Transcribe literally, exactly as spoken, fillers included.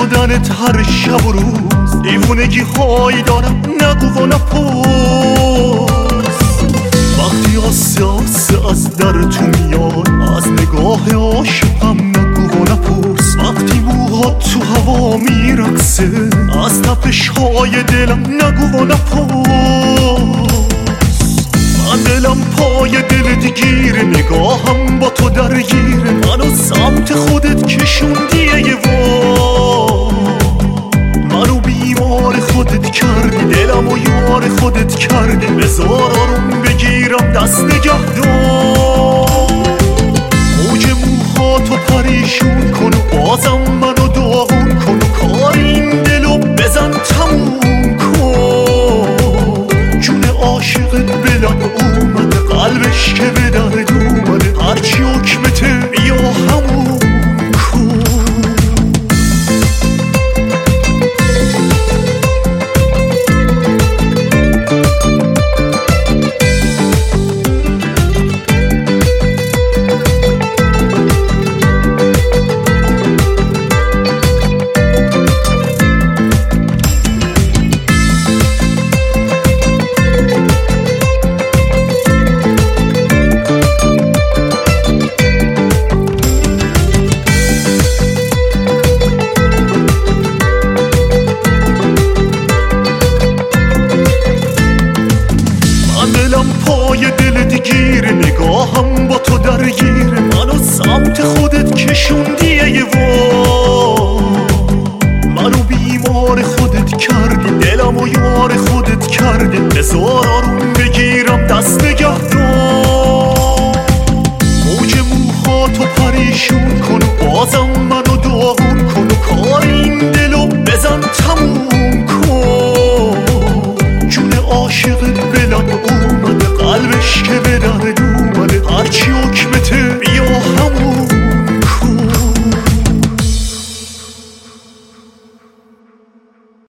شدنت هر شب و روز دیوونگی هایی دارم نگو و نپرس. وقتی آسه آسه از در تو میاد از نگاه عاشقم نگو و نپرس. وقتی موهات تو هوا میرقصه از تپش های دلم نگو و نپرس. من دلم پای دلت گیره نگاهم با تو درگیره منو سمت خودت کشوندی یه وار. منو بیمار خودت کردی دلم و یار خودت کردی بذار آروم بگیرم دست نگهدار. موج موهاتو پریشون کن و بازم منو داغون کن و کار این دلو بزن تموم کن. جون عاشقت بلم اومده قلبش که به درد اومده هرچی حکمته بیا همون کن. پای دلت گیره نگاهم با تو درگیره منو سمت خودت کشوندی یه وار. منو بیمار خودت کردی دلم و یار خودت کردی بذار آروم